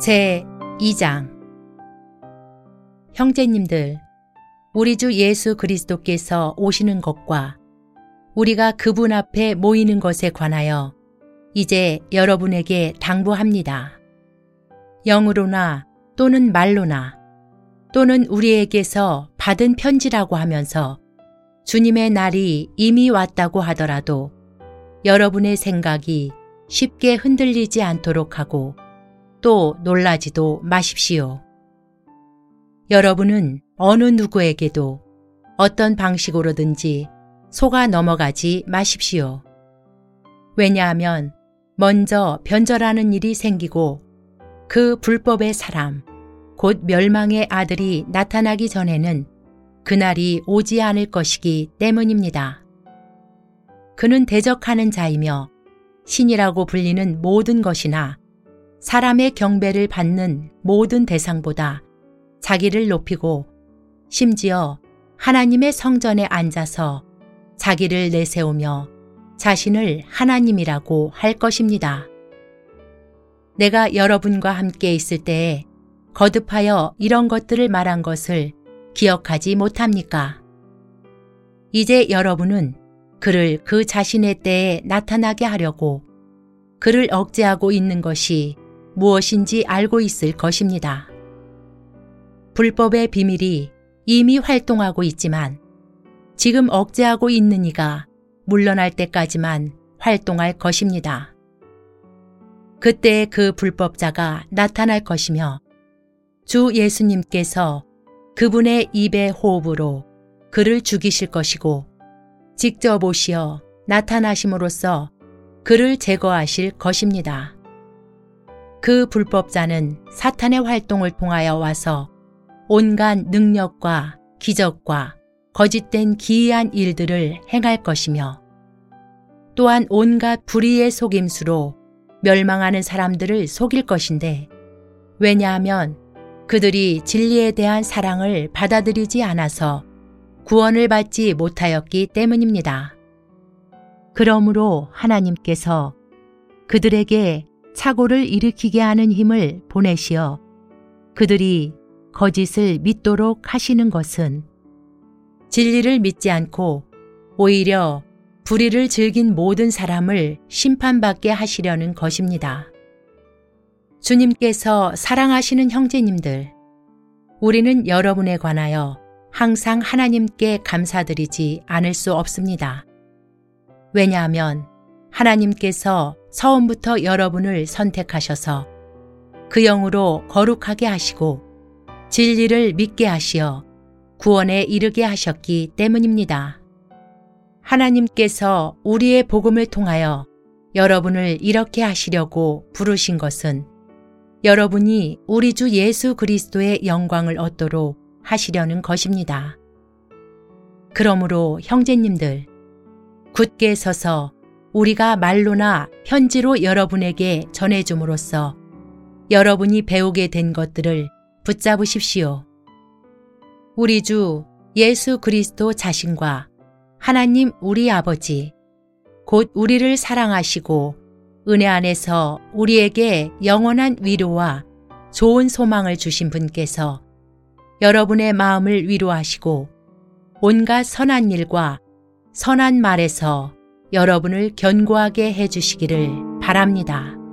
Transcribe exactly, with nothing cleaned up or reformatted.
제이 장. 형제님들, 우리 주 예수 그리스도께서 오시는 것과 우리가 그분 앞에 모이는 것에 관하여 이제 여러분에게 당부합니다. 영으로나 또는 말로나 또는 우리에게서 받은 편지라고 하면서 주님의 날이 이미 왔다고 하더라도 여러분의 생각이 쉽게 흔들리지 않도록 하고 또 놀라지도 마십시오. 여러분은 어느 누구에게도 어떤 방식으로든지 속아 넘어가지 마십시오. 왜냐하면 먼저 변절하는 일이 생기고 그 불법의 사람, 곧 멸망의 아들이 나타나기 전에는 그날이 오지 않을 것이기 때문입니다. 그는 대적하는 자이며 신이라고 불리는 모든 것이나 사람의 경배를 받는 모든 대상보다 자기를 높이고 심지어 하나님의 성전에 앉아서 자기를 내세우며 자신을 하나님이라고 할 것입니다. 내가 여러분과 함께 있을 때에 거듭하여 이런 것들을 말한 것을 기억하지 못합니까? 이제 여러분은 그를 그 자신의 때에 나타나게 하려고 그를 억제하고 있는 것이 무엇인지 알고 있을 것입니다. 불법의 비밀이 이미 활동하고 있지만 지금 억제하고 있는 이가 물러날 때까지만 활동할 것입니다. 그때 그 불법자가 나타날 것이며 주 예수님께서 그분의 입의 호흡으로 그를 죽이실 것이고 직접 오시어 나타나심으로써 그를 제거하실 것입니다. 그 불법자는 사탄의 활동을 통하여 와서 온갖 능력과 기적과 거짓된 기이한 일들을 행할 것이며 또한 온갖 불의의 속임수로 멸망하는 사람들을 속일 것인데 왜냐하면 그들이 진리에 대한 사랑을 받아들이지 않아서 구원을 받지 못하였기 때문입니다. 그러므로 하나님께서 그들에게 착오를 일으키게 하는 힘을 보내시어 그들이 거짓을 믿도록 하시는 것은 진리를 믿지 않고 오히려 불의를 즐긴 모든 사람을 심판받게 하시려는 것입니다. 주님께서 사랑하시는 형제님들, 우리는 여러분에 관하여 항상 하나님께 감사드리지 않을 수 없습니다. 왜냐하면 하나님께서 처음부터 여러분을 선택하셔서 그 영으로 거룩하게 하시고 진리를 믿게 하시어 구원에 이르게 하셨기 때문입니다. 하나님께서 우리의 복음을 통하여 여러분을 이렇게 하시려고 부르신 것은 여러분이 우리 주 예수 그리스도의 영광을 얻도록 하시려는 것입니다. 그러므로 형제님들, 굳게 서서 우리가 말로나 편지로 여러분에게 전해줌으로써 여러분이 배우게 된 것들을 붙잡으십시오. 우리 주 예수 그리스도 자신과 하나님 우리 아버지, 곧 우리를 사랑하시고 은혜 안에서 우리에게 영원한 위로와 좋은 소망을 주신 분께서 여러분의 마음을 위로하시고 온갖 선한 일과 선한 말에서 여러분을 견고하게 해주시기를 바랍니다.